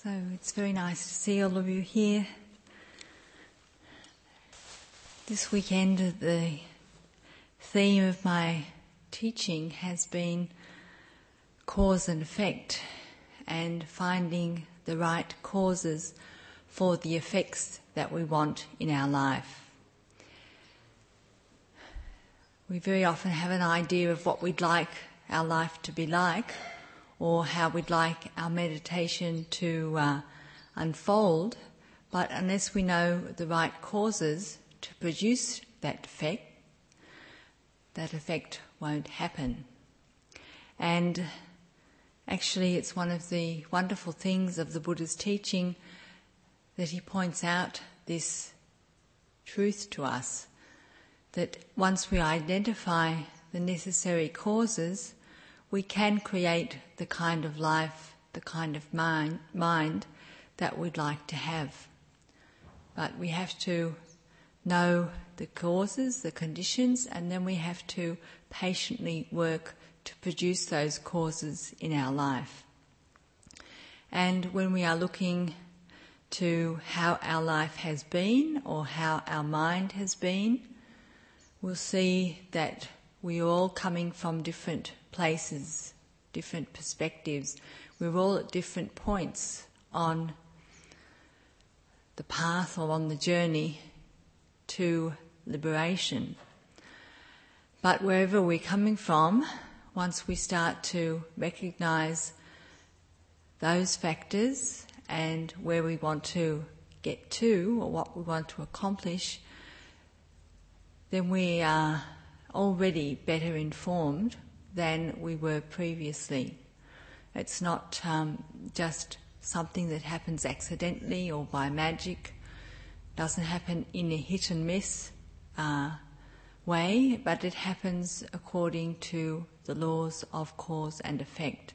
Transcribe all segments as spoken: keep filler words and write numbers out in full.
So it's very nice to see all of you here. This weekend the theme of my teaching has been cause and effect and finding the right causes for the effects that we want in our life. We very often have an idea of what we'd like our life to be like, or how we'd like our meditation to uh, unfold, but unless we know the right causes to produce that effect, that effect won't happen. And actually it's one of the wonderful things of the Buddha's teaching that he points out this truth to us, that once we identify the necessary causes, we can create the kind of life, the kind of mind, mind that we'd like to have. But we have to know the causes, the conditions, and then we have to patiently work to produce those causes in our life. And when we are looking to how our life has been or how our mind has been, we'll see that we're all coming from different places, different perspectives. We're all at different points on the path or on the journey to liberation. But wherever we're coming from, once we start to recognise those factors and where we want to get to or what we want to accomplish, then we are already better informed than we were previously. It's not um, just something that happens accidentally or by magic. It doesn't happen in a hit and miss uh, way, but it happens according to the laws of cause and effect.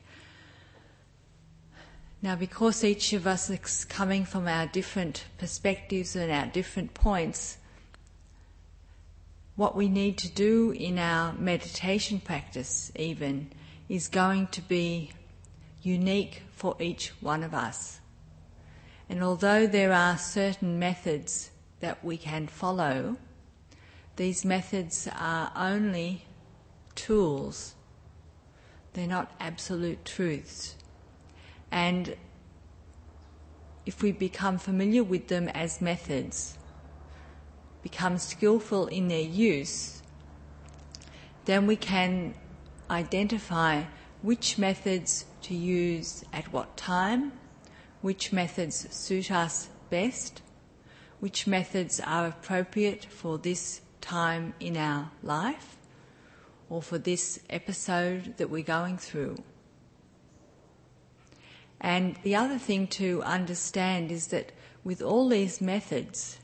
Now, because each of us is coming from our different perspectives and our different points, what we need to do in our meditation practice even is going to be unique for each one of us. And although there are certain methods that we can follow, these methods are only tools. They're not absolute truths. And if we become familiar with them as methods, become skillful in their use, then we can identify which methods to use at what time, which methods suit us best, which methods are appropriate for this time in our life or for this episode that we're going through. And the other thing to understand is that with all these methods,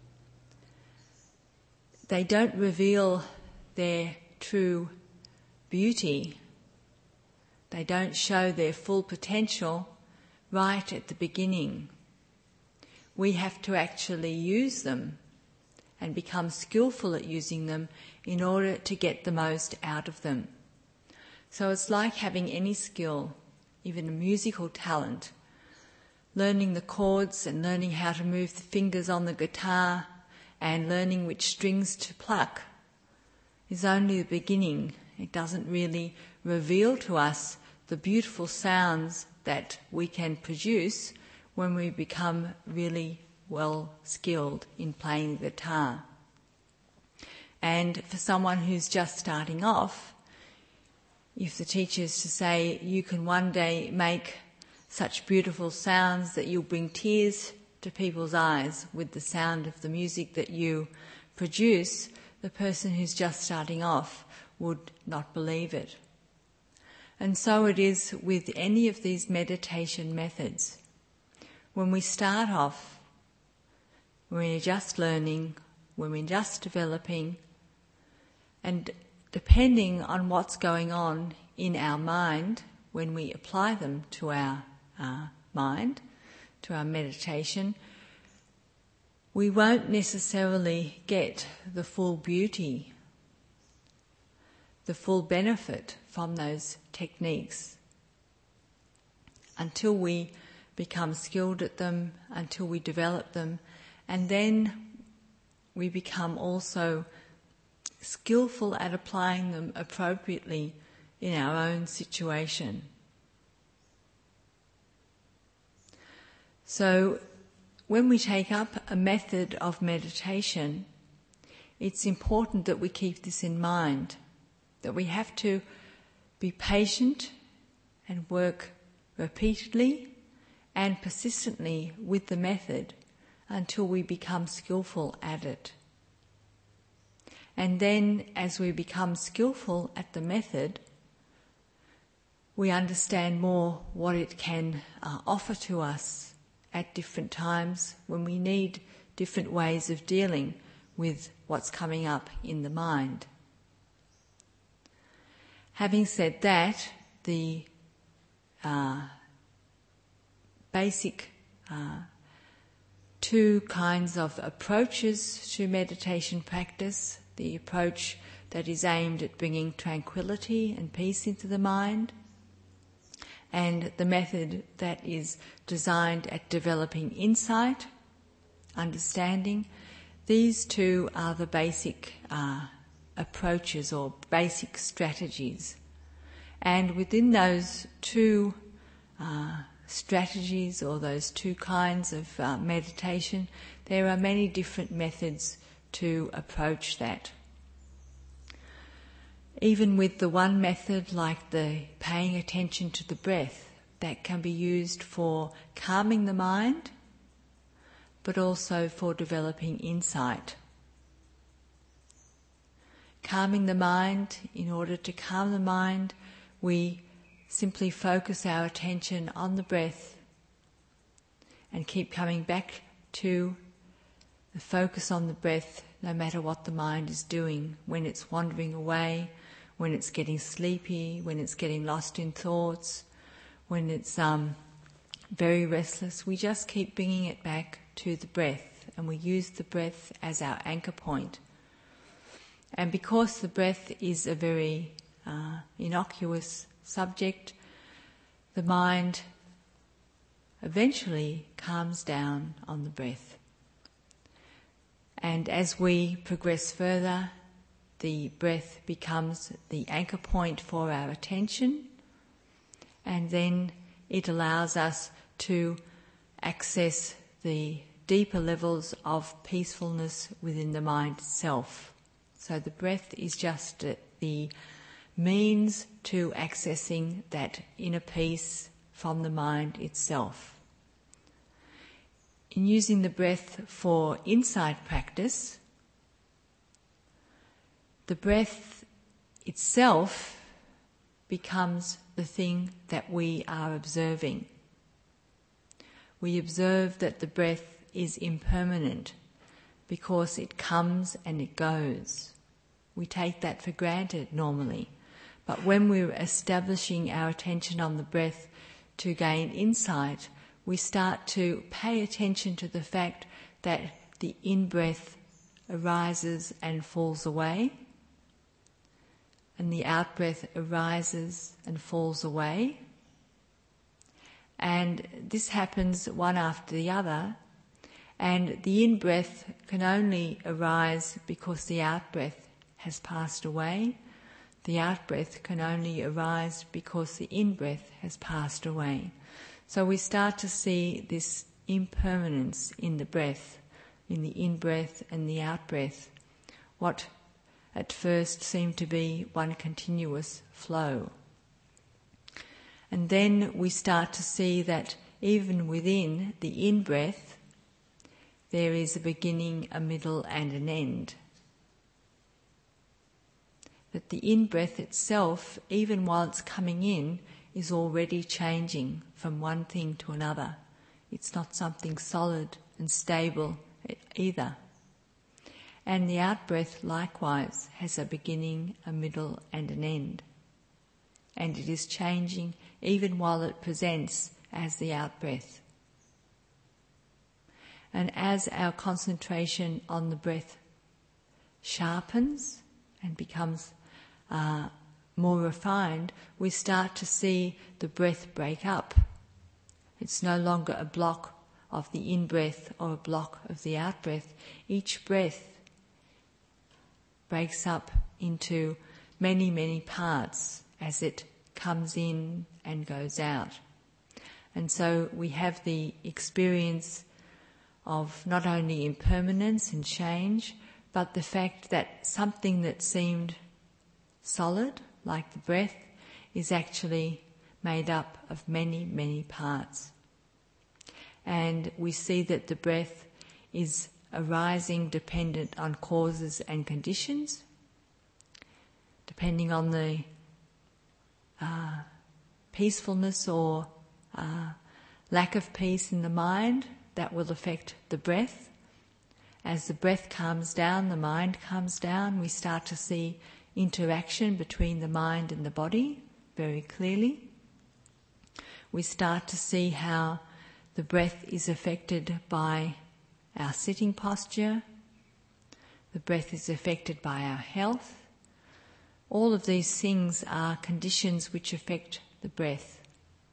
they don't reveal their true beauty. They don't show their full potential right at the beginning. We have to actually use them and become skillful at using them in order to get the most out of them. So it's like having any skill, even a musical talent, learning the chords and learning how to move the fingers on the guitar and learning which strings to pluck is only the beginning. It doesn't really reveal to us the beautiful sounds that we can produce when we become really well skilled in playing the guitar. And for someone who's just starting off, if the teacher is to say, you can one day make such beautiful sounds that you'll bring tears to people's eyes with the sound of the music that you produce, the person who's just starting off would not believe it. And so it is with any of these meditation methods. When we start off, when we're just learning, when we're just developing, and depending on what's going on in our mind when we apply them to our uh, mind, to our meditation, we won't necessarily get the full beauty, the full benefit from those techniques until we become skilled at them until we develop them, and then we become also skillful at applying them appropriately in our own situation. So when we take up a method of meditation, it's important that we keep this in mind, that we have to be patient and work repeatedly and persistently with the method until we become skillful at it. And then as we become skillful at the method, we understand more what it can uh, offer to us at different times when we need different ways of dealing with what's coming up in the mind. Having said that, the uh, basic uh, two kinds of approaches to meditation practice, the approach that is aimed at bringing tranquility and peace into the mind, and the method that is designed at developing insight, understanding. These two are the basic uh, approaches or basic strategies. And within those two uh, strategies or those two kinds of uh, meditation, there are many different methods to approach that. Even with the one method, like the paying attention to the breath, that can be used for calming the mind, but also for developing insight. Calming the mind, in order to calm the mind, we simply focus our attention on the breath and keep coming back to the focus on the breath no matter what the mind is doing, when it's wandering away, when it's getting sleepy, when it's getting lost in thoughts, when it's um, very restless. We just keep bringing it back to the breath, and we use the breath as our anchor point. And because the breath is a very uh, innocuous subject, the mind eventually calms down on the breath. And as we progress further, the breath becomes the anchor point for our attention, and then it allows us to access the deeper levels of peacefulness within the mind itself. So the breath is just the means to accessing that inner peace from the mind itself. In using the breath for insight practice, the breath itself becomes the thing that we are observing. We observe that the breath is impermanent because it comes and it goes. We take that for granted normally. But when we're establishing our attention on the breath to gain insight, we start to pay attention to the fact that the in-breath arises and falls away, and the out-breath arises and falls away. And this happens one after the other, and the in-breath can only arise because the out-breath has passed away. The out-breath can only arise because the in-breath has passed away. So we start to see this impermanence in the breath, in the in-breath and the out-breath, what at first seemed to be one continuous flow. And then we start to see that even within the in-breath, there is a beginning, a middle and an end. That the in-breath itself, even while it's coming in, is already changing from one thing to another. It's not something solid and stable either. And the out-breath likewise has a beginning, a middle and an end. And it is changing even while it presents as the out-breath. And as our concentration on the breath sharpens and becomes uh, more refined, we start to see the breath break up It's no longer a block of the in-breath or a block of the out-breath. Each breath breaks up into many, many parts as it comes in and goes out. And so we have the experience of not only impermanence and change, but the fact that something that seemed solid, like the breath, is actually made up of many, many parts. And we see that the breath is arising dependent on causes and conditions, depending on the uh, peacefulness or uh, lack of peace in the mind, that will affect the breath. As the breath calms down, the mind calms down. We start to see interaction between the mind and the body very clearly. We start to see how the breath is affected by our sitting posture. The breath is affected by our health. All of these things are conditions which affect the breath.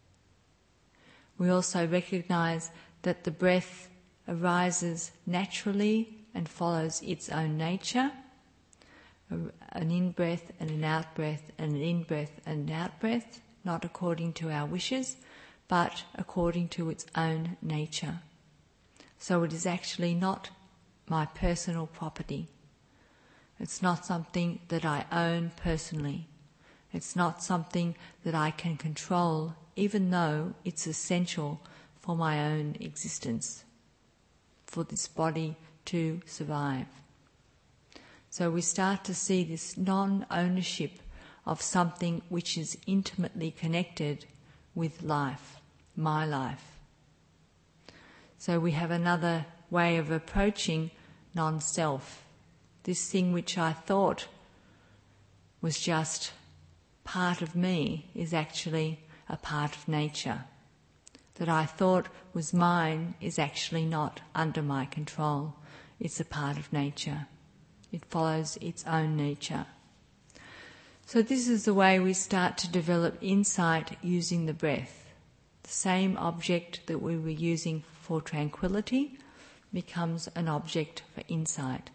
We also recognise that the breath arises naturally and follows its own nature. An in-breath and an out-breath and an in-breath and an out-breath, not according to our wishes, but according to its own nature. So it is actually not my personal property. It's not something that I own personally. It's not something that I can control, even though it's essential for my own existence, for this body to survive. So we start to see this non-ownership of something which is intimately connected with life, my life. So we have another way of approaching non-self. This thing which I thought was just part of me is actually a part of nature. That I thought was mine is actually not under my control. It's a part of nature. It follows its own nature. So this is the way we start to develop insight using the breath. The same object that we were using for tranquility becomes an object for insight.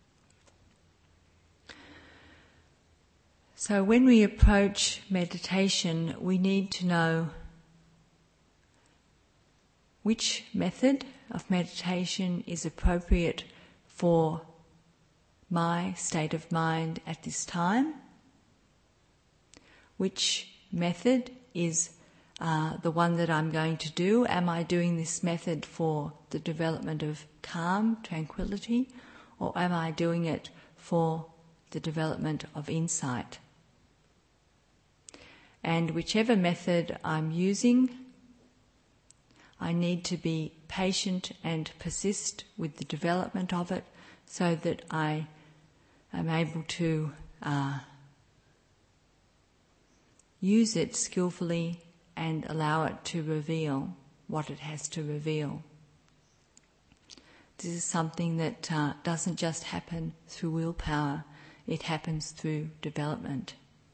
So when we approach meditation, we need to know which method of meditation is appropriate for my state of mind at this time, which method is uh, the one that I'm going to do. Am I doing this method for the development of calm, tranquility, or am I doing it for the development of insight? And whichever method I'm using, I need to be patient and persist with the development of it so that I am able to uh, use it skillfully and allow it to reveal what it has to reveal. This is something that uh, doesn't just happen through willpower, it happens through development.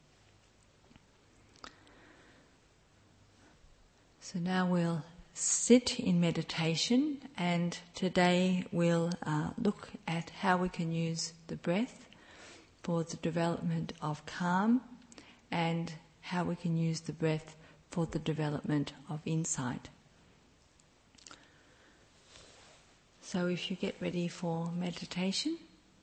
So now we'll sit in meditation, and today we'll uh, look at how we can use the breath for the development of calm and how we can use the breath for the development of insight. So if you get ready for meditation,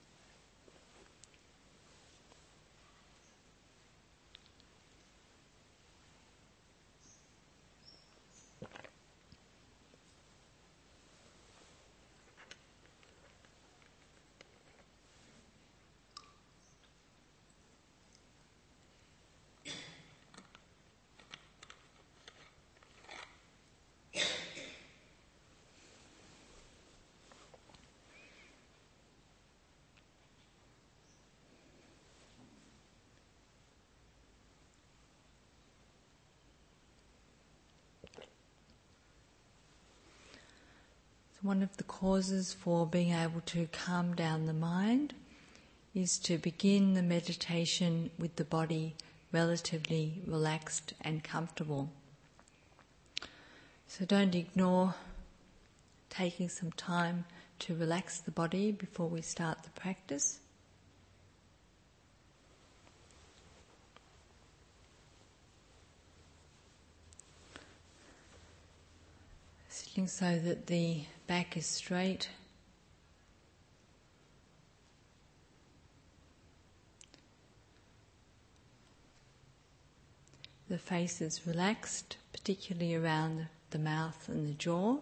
one of the causes for being able to calm down the mind is to begin the meditation with the body relatively relaxed and comfortable. So don't ignore taking some time to relax the body before we start the practice. Sitting so that the back is straight. The face is relaxed, particularly around the mouth and the jaw.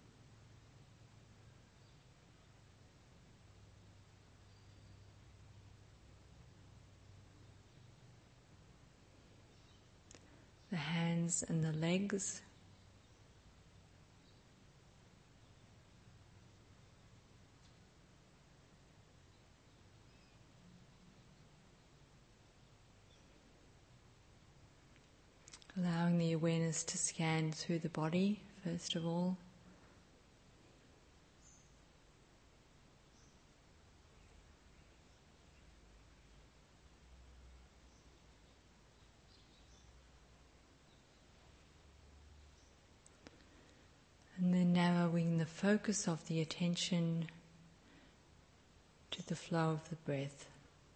The hands and the legs. Allowing the awareness to scan through the body, first of all. And then narrowing the focus of the attention to the flow of the breath.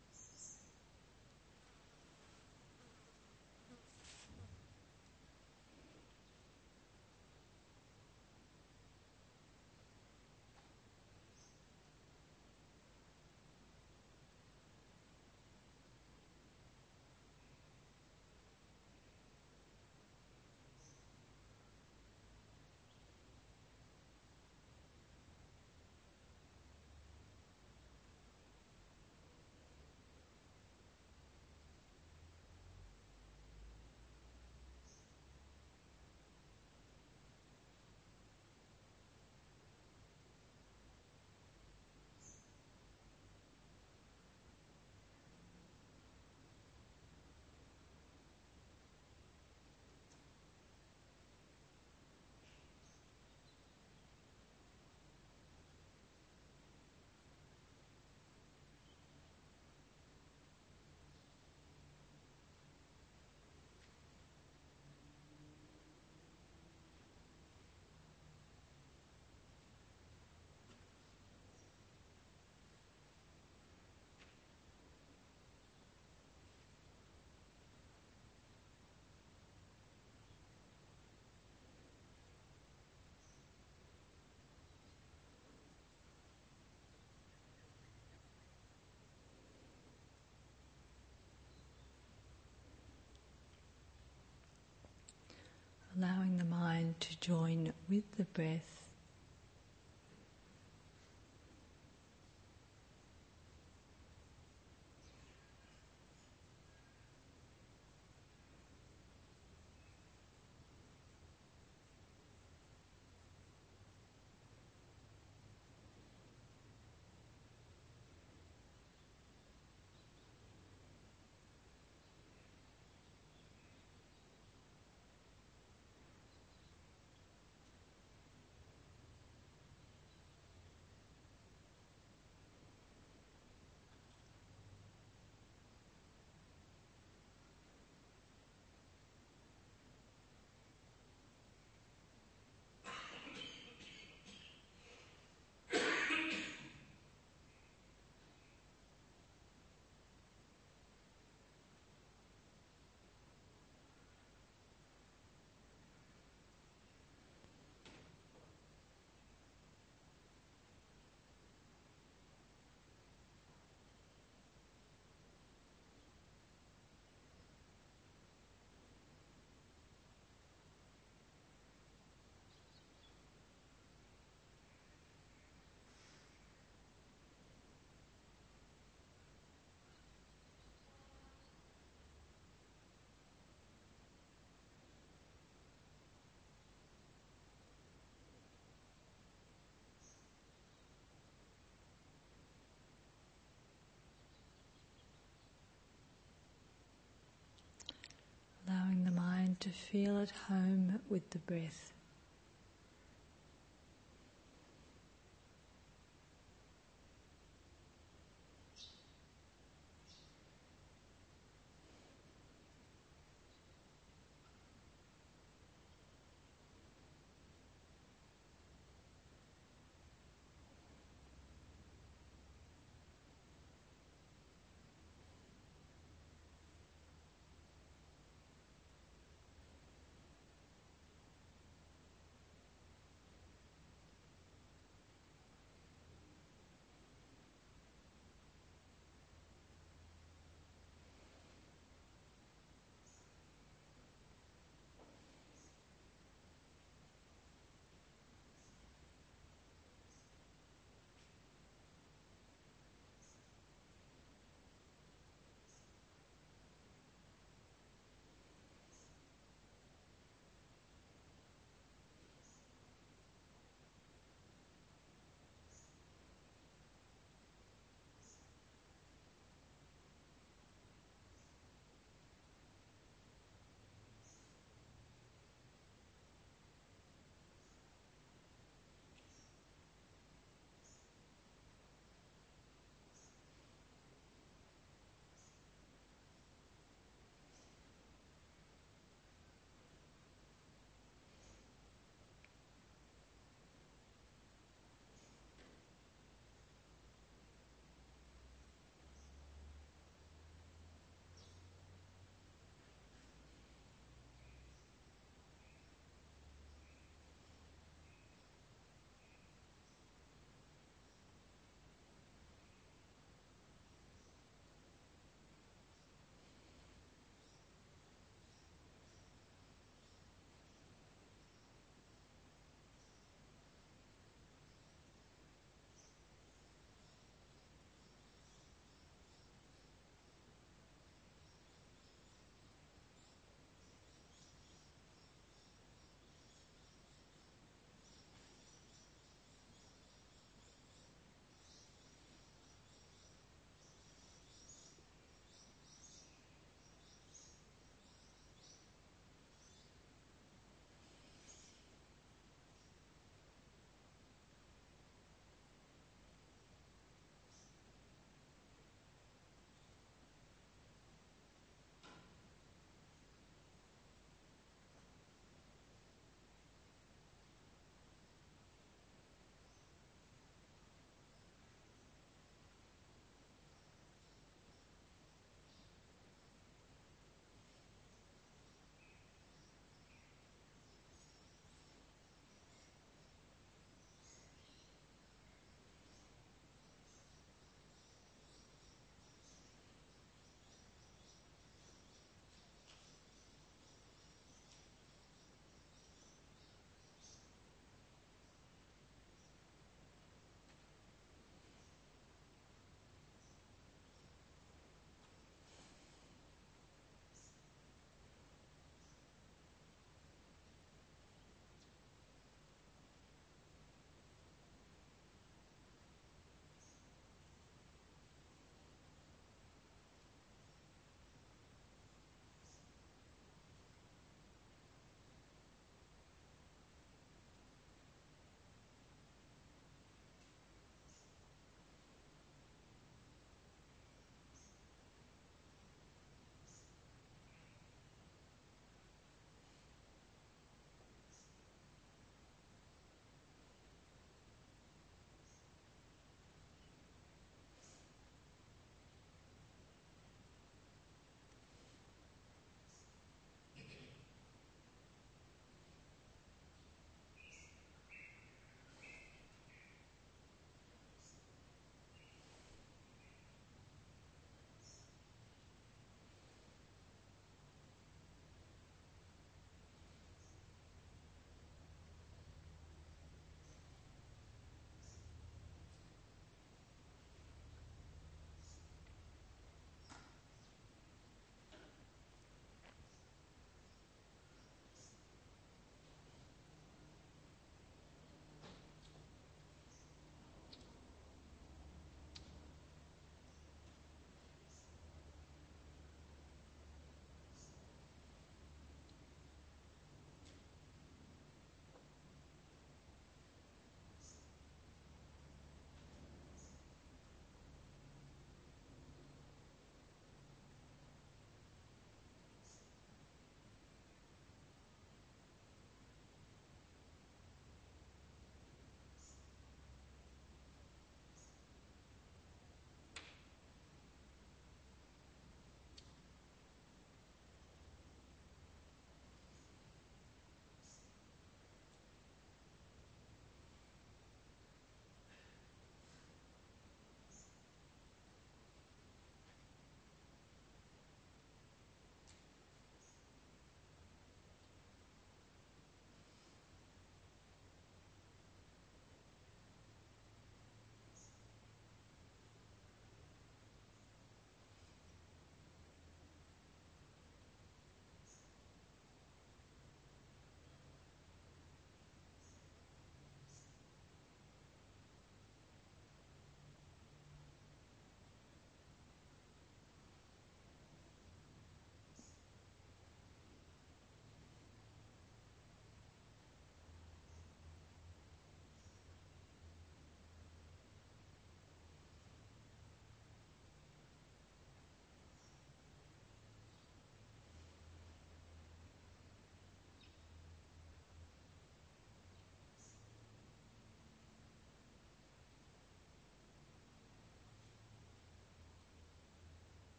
Allowing the mind to join with the breath. Allowing the mind to feel at home with the breath.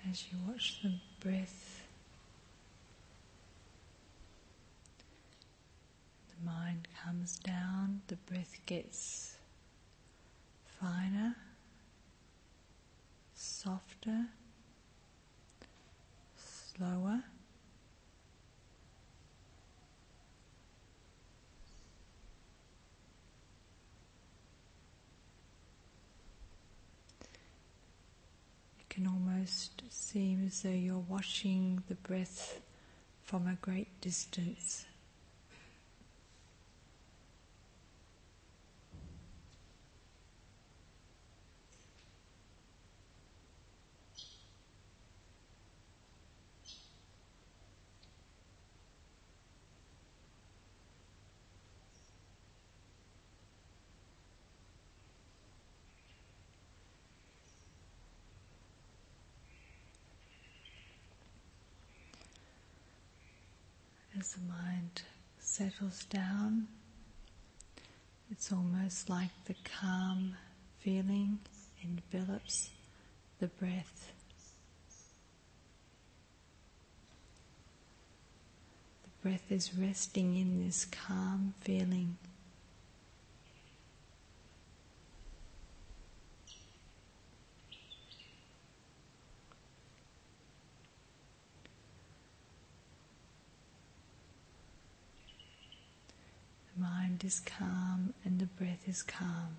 As you watch the breath, the mind comes down, the breath gets finer, softer, slower. It can almost seem as though you're watching the breath from a great distance. As the mind settles down, it's almost like the calm feeling envelops the breath. The breath is resting in this calm feeling. The mind is calm and the breath is calm.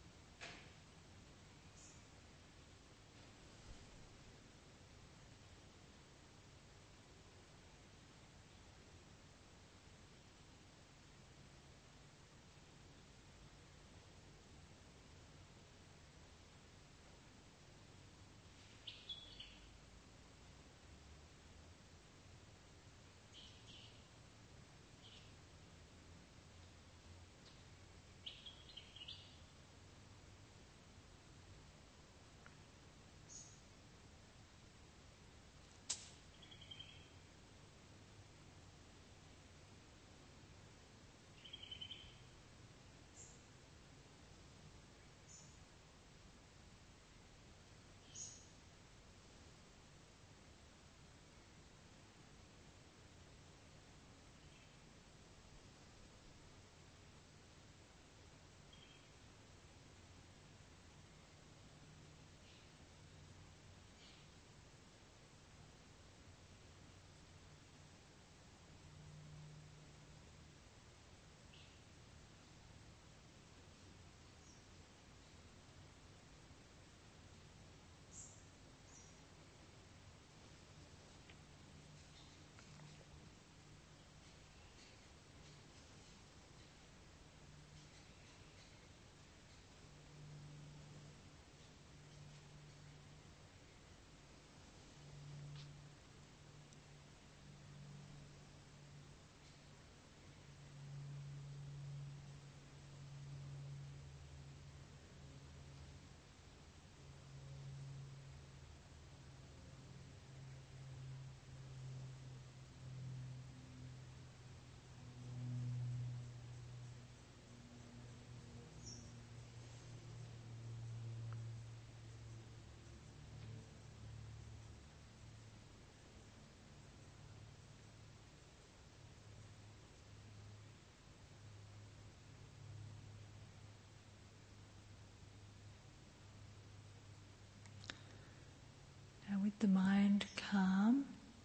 With the mind calm,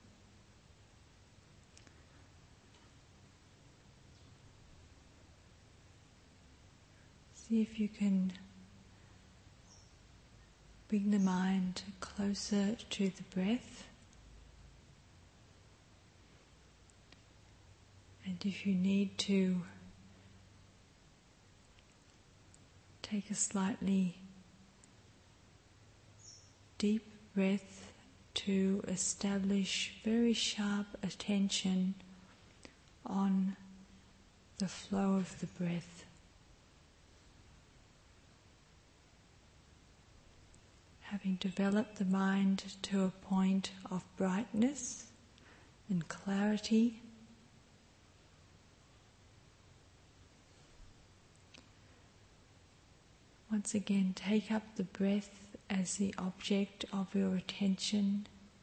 see if you can bring the mind closer to the breath. And if you need to take a slightly deep breath to establish very sharp attention on the flow of the breath. Having developed the mind to a point of brightness and clarity, once again take up the breath as the object of your attention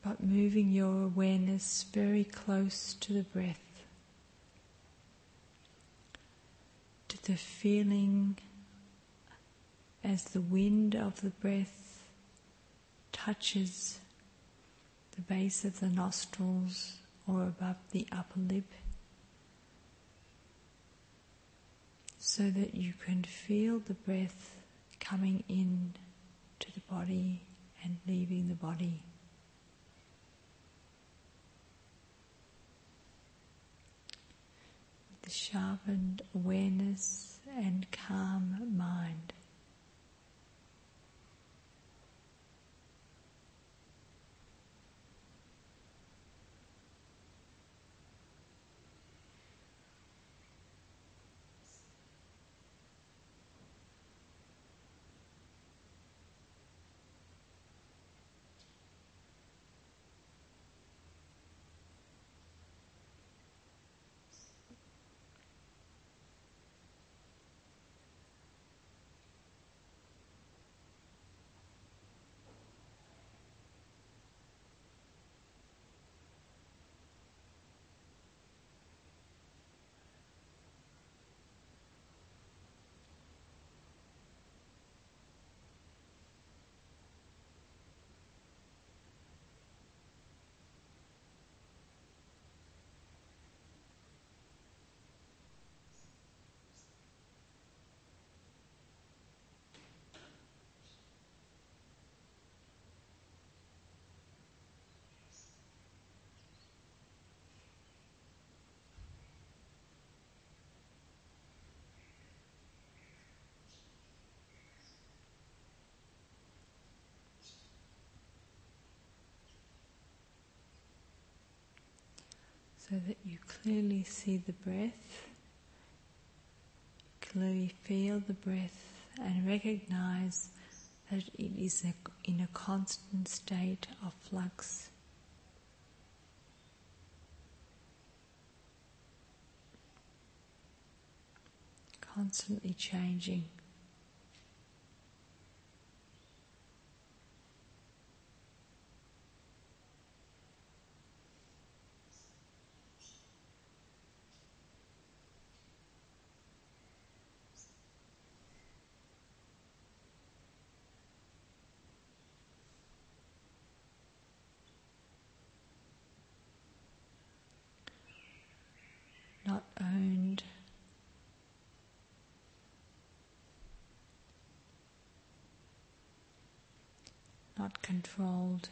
but moving your awareness very close to the breath, to the feeling as the wind of the breath touches the base of the nostrils or above the upper lip, so that you can feel the breath coming in to the body and leaving the body. With the sharpened awareness and calm mind. So that you clearly see the breath, clearly feel the breath and recognize that it is a, in a constant state of flux. Constantly changing. Not owned, not controlled,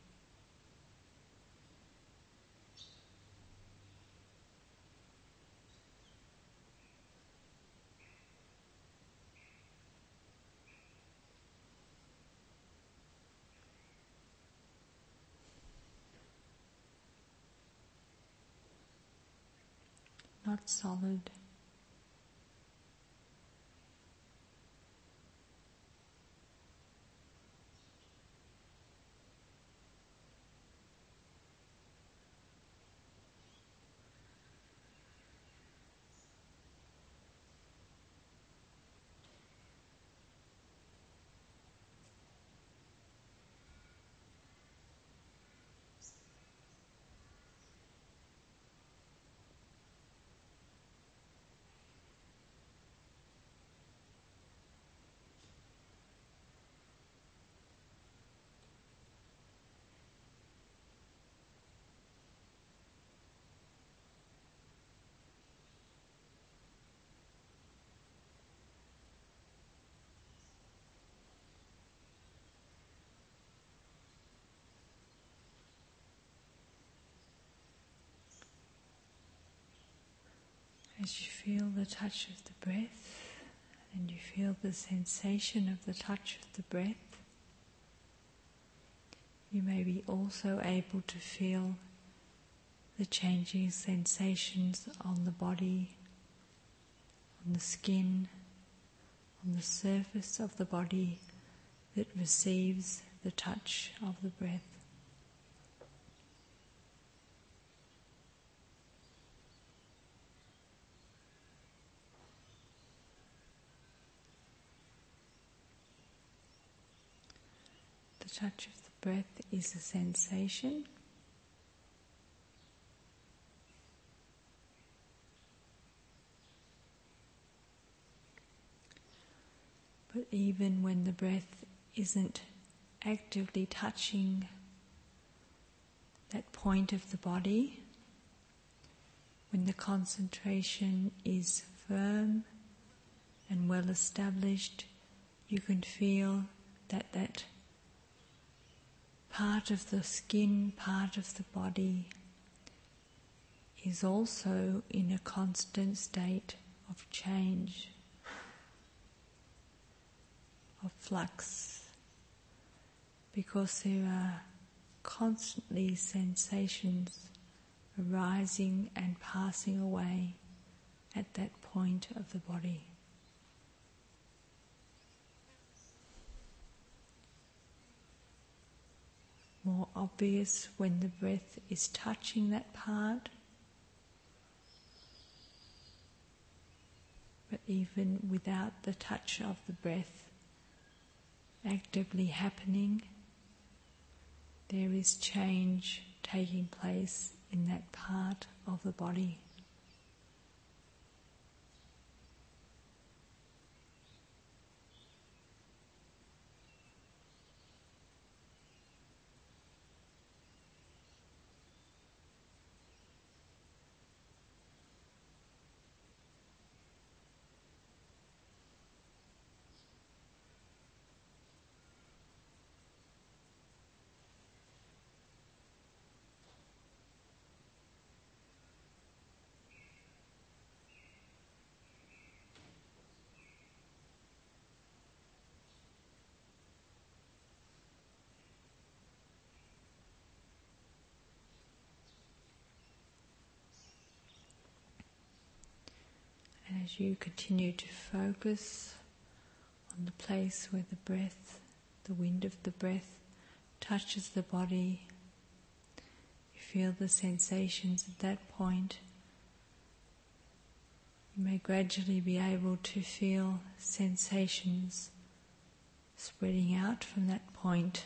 not solid. As you feel the touch of the breath and you feel the sensation of the touch of the breath, you may be also able to feel the changing sensations on the body, on the skin, on the surface of the body that receives the touch of the breath. The touch of the breath is a sensation. But even when the breath isn't actively touching that point of the body, when the concentration is firm and well established, you can feel that that part of the skin, part of the body is also in a constant state of change, of flux, because there are constantly sensations arising and passing away at that point of the body. More obvious when the breath is touching that part, but even without the touch of the breath actively happening, there is change taking place in that part of the body. And as you continue to focus on the place where the breath, the wind of the breath, touches the body, you feel the sensations at that point. You may gradually be able to feel sensations spreading out from that point,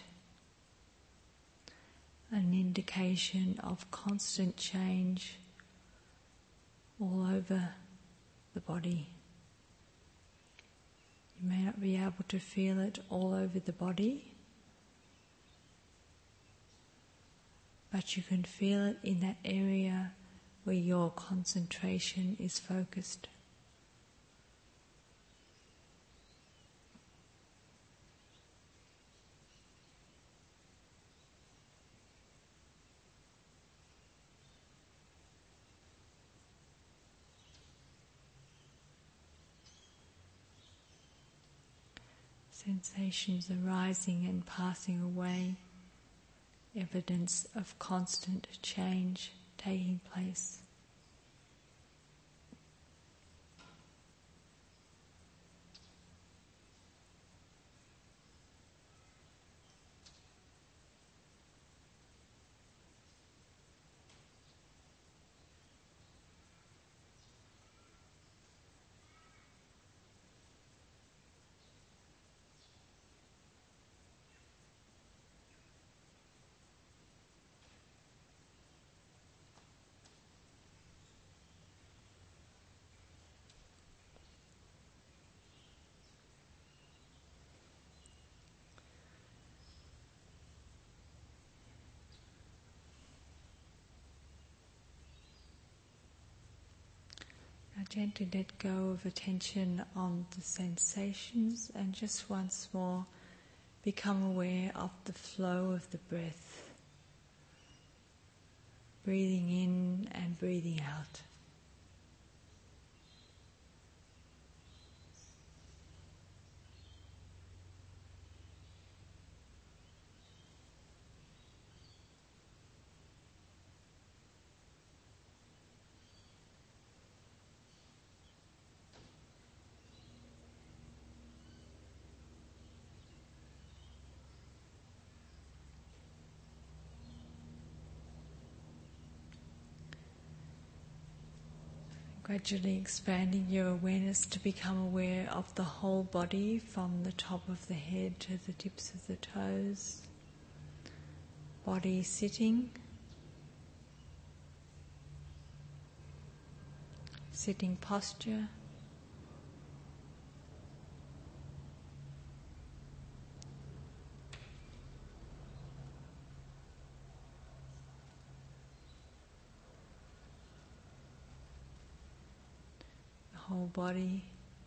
an indication of constant change all over the body. You may not be able to feel it all over the body, but you can feel it in that area where your concentration is focused. Sensations arising and passing away, evidence of constant change taking place. Now gently let go of attention on the sensations and just once more become aware of the flow of the breath, breathing in and breathing out. Gradually expanding your awareness to become aware of the whole body from the top of the head to the tips of the toes, body sitting, sitting posture. The whole body.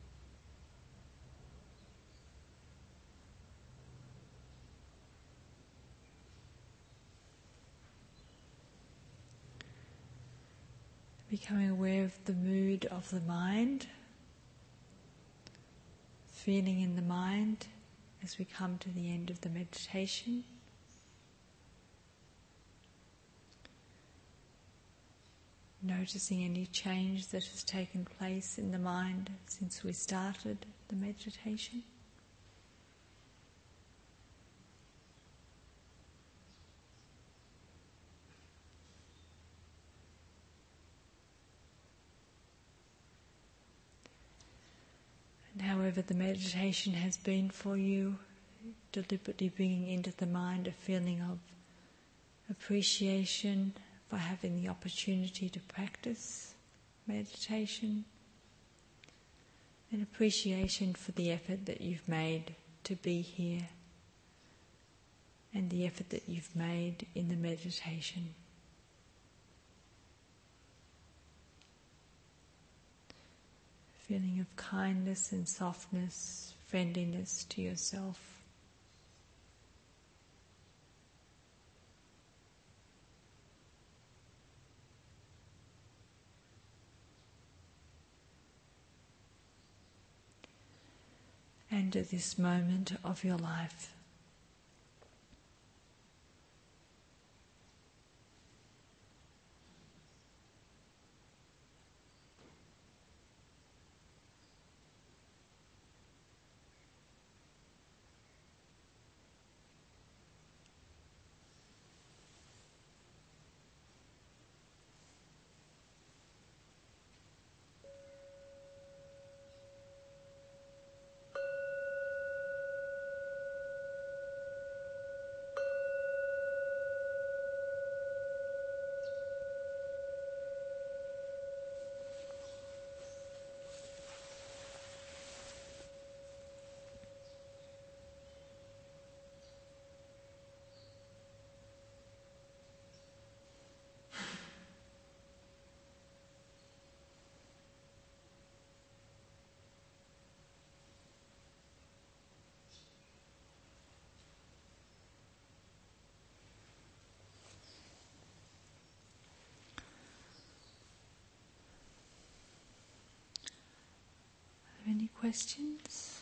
Becoming aware of the mood of the mind, feeling in the mind as we come to the end of the meditation. Noticing any change that has taken place in the mind since we started the meditation. However the meditation has been for you, deliberately bringing into the mind a feeling of appreciation for having the opportunity to practice meditation, and appreciation for the effort that you've made to be here and the effort that you've made in the meditation. Feeling of kindness and softness, friendliness to yourself. And at this moment of your life. Any questions?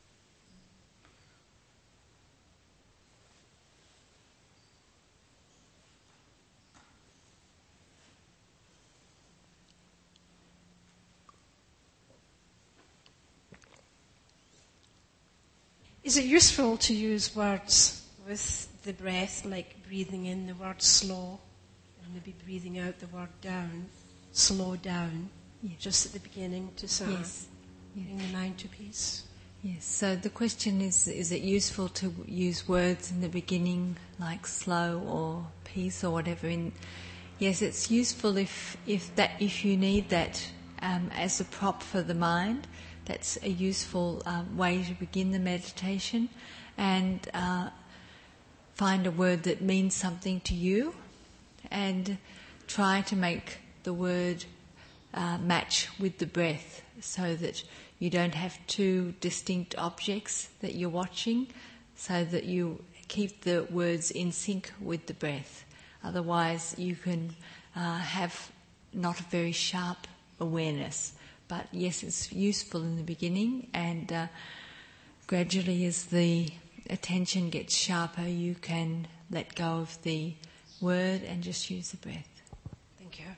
Is it useful to use words with the breath, like breathing in the word slow and maybe breathing out the word down, slow down, yes. Just at the beginning to sort yes. of bring yes. the mind to peace? Yes, so the question is, is it useful to use words in the beginning like slow or peace or whatever? In, yes, it's useful if, if, that, if you need that um, as a prop for the mind. That's a useful um, way to begin the meditation, and uh, find a word that means something to you and try to make the word uh, match with the breath so that you don't have two distinct objects that you're watching, so that you keep the words in sync with the breath. Otherwise you can uh, have not a very sharp awareness. But yes, it's useful in the beginning, and uh, gradually as the attention gets sharper, you can let go of the word and just use the breath. Thank you.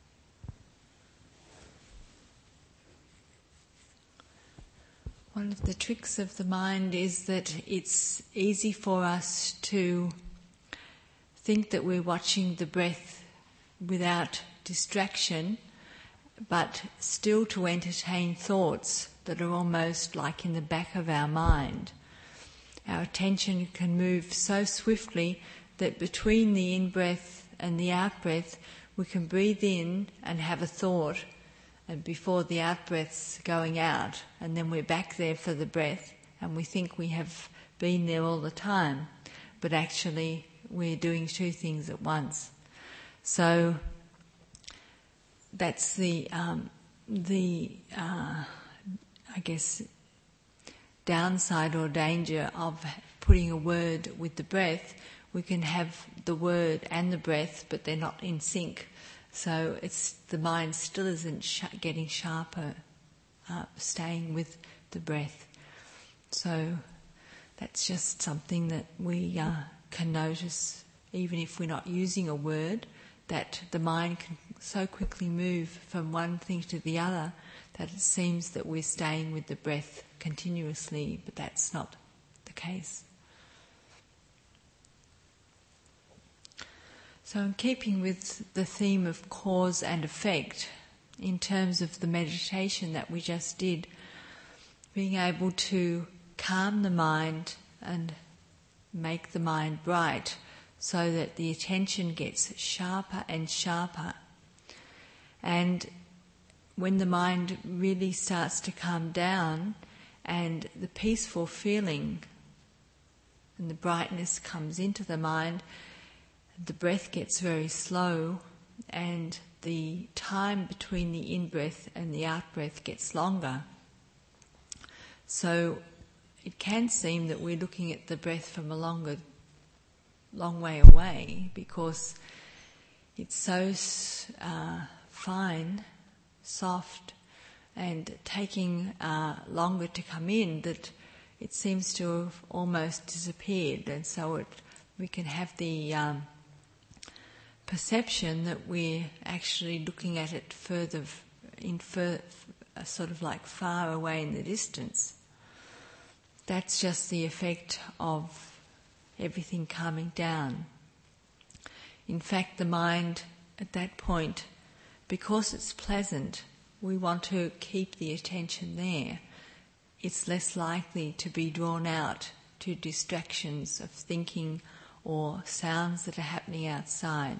One of the tricks of the mind is that it's easy for us to think that we're watching the breath without distraction, but still to entertain thoughts that are almost like in the back of our mind. Our attention can move so swiftly that between the in-breath and the out-breath, we can breathe in and have a thought, and before the out-breath's going out, and then we're back there for the breath, and we think we have been there all the time, but actually we're doing two things at once. So that's the um, the uh, I guess downside or danger of putting a word with the breath. We can have the word and the breath, but they're not in sync. So it's the mind still isn't sh- getting sharper, uh, staying with the breath. So that's just something that we uh, can notice, even if we're not using a word, that the mind can so quickly move from one thing to the other that it seems that we're staying with the breath continuously, but that's not the case. So in keeping with the theme of cause and effect, in terms of the meditation that we just did, being able to calm the mind and make the mind bright so that the attention gets sharper and sharper. And when the mind really starts to calm down and the peaceful feeling and the brightness comes into the mind, the breath gets very slow and the time between the in-breath and the out-breath gets longer. So it can seem that we're looking at the breath from a longer, long way away because it's so uh, fine, soft, and taking uh, longer to come in that it seems to have almost disappeared. And so it, we can have the um, perception that we're actually looking at it further, in fur, sort of like far away in the distance. That's just the effect of everything calming down. In fact, the mind at that point, because it's pleasant, we want to keep the attention there. It's less likely to be drawn out to distractions of thinking or sounds that are happening outside.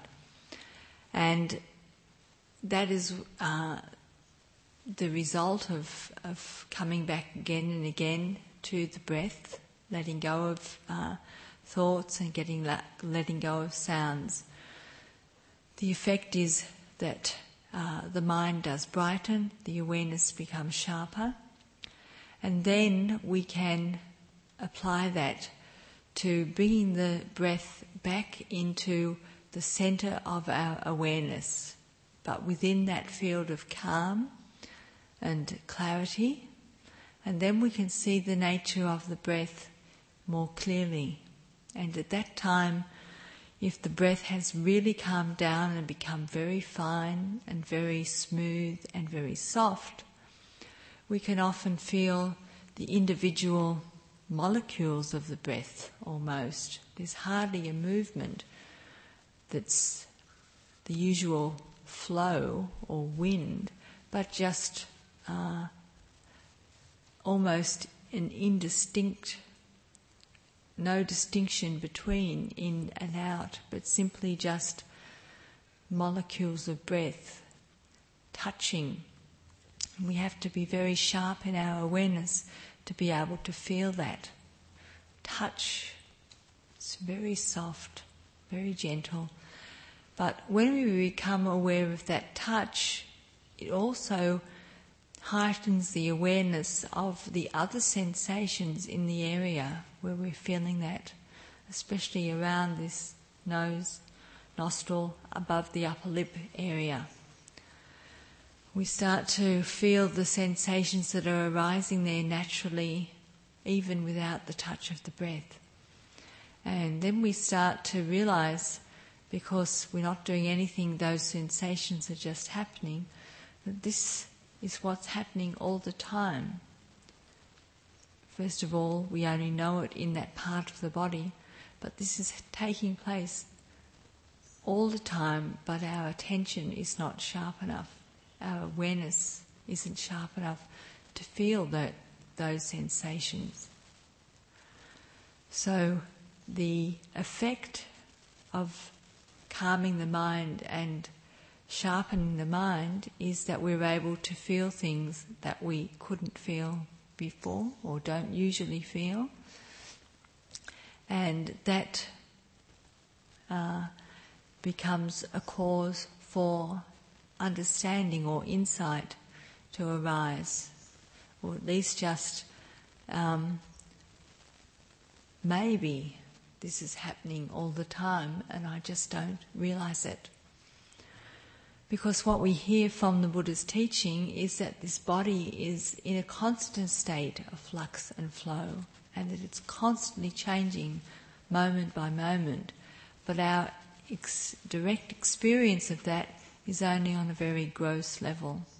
And that is uh, the result of, of coming back again and again to the breath, letting go of uh, thoughts and getting la- letting go of sounds. The effect is that uh, the mind does brighten, the awareness becomes sharper, and then we can apply that to bringing the breath back into the centre of our awareness, but within that field of calm and clarity, and then we can see the nature of the breath more clearly. And at that time, if the breath has really calmed down and become very fine and very smooth and very soft, we can often feel the individual molecules of the breath almost. There's hardly a movement that's the usual flow or wind, but just uh, almost an indistinct, no distinction between in and out, but simply just molecules of breath touching. We have to be very sharp in our awareness to be able to feel that touch. It's very soft, very gentle. But when we become aware of that touch, it also heightens the awareness of the other sensations in the area where we're feeling that, especially around this nose, nostril, above the upper lip area. We start to feel the sensations that are arising there naturally, even without the touch of the breath. And then we start to realise, because we're not doing anything, those sensations are just happening, that this is what's happening all the time. First of all, we only know it in that part of the body, but this is taking place all the time, but our attention is not sharp enough. Our awareness isn't sharp enough to feel that, those sensations. So the effect of calming the mind and sharpening the mind is that we're able to feel things that we couldn't feel before or don't usually feel. And that uh, becomes a cause for understanding or insight to arise, or at least just um, maybe this is happening all the time and I just don't realise it. Because what we hear from the Buddha's teaching is that this body is in a constant state of flux and flow, and that it's constantly changing moment by moment. But our ex- direct experience of that is only on a very gross level.